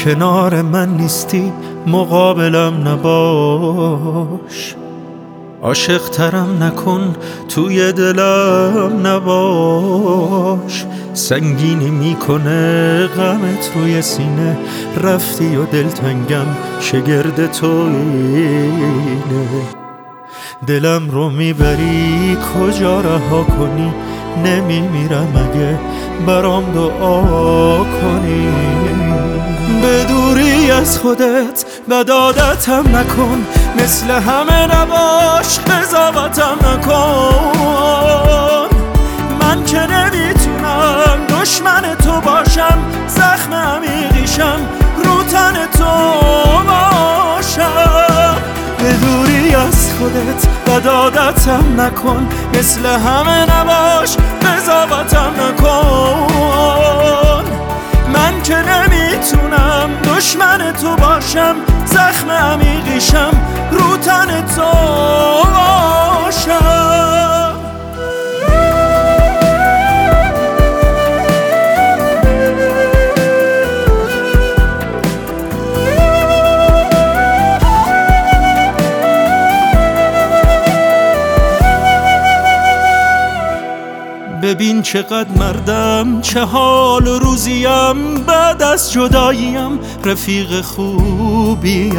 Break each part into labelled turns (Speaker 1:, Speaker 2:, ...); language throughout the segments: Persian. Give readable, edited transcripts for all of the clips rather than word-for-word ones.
Speaker 1: کنار من نیستی مقابلم نباش، عاشق ترم نکن توی دلم نباش. سنگینی میکنه غمت روی سینه، رفتی و دلتنگم شگرد تو اینه. دلم رو میبری کجا رها کنی، نمیمیرم اگه برام دعا کنی. به دوری از خودت بد عادتم نکن، مثل همه نباش قضاوتم نکن. من که نمیتونم دشمن تو باشم، زخم عمیقیشم رو تن تو باشم. به دوری از خودت بد عادتم نکن، مثل همه نباش قضاوتم نکن. من که نمیتونم دشمن تو باشم، زخم عمیقیشم رو تن تو باشم. ببین چقدر مردم، چه حال و روزیم، بعد از جداییم رفیق خوبیم.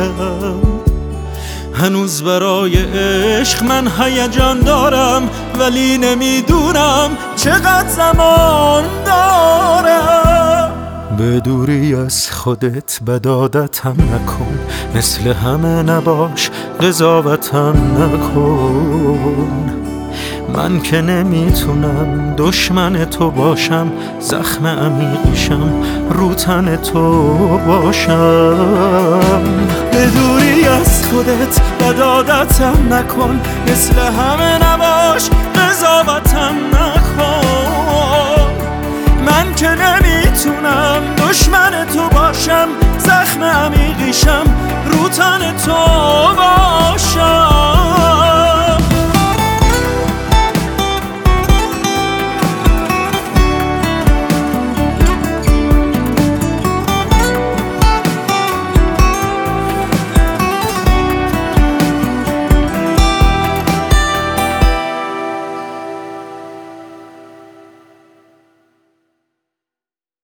Speaker 1: هنوز برای عشق من هیجان دارم، ولی نمیدونم چقدر زمان دارم. به دوری از خودت بد عادتم نکن، مثل همه نباش قضاوتم نکن. من که نمیتونم دشمن تو باشم، زخم عمیقیشم رو تن تو باشم. به دوری از خودت بد عادتم نکن، مثل همه نباش قضاوتم نکن. من که نمیتونم دشمن تو باشم، زخم عمیقیشم رو تن تو باشم.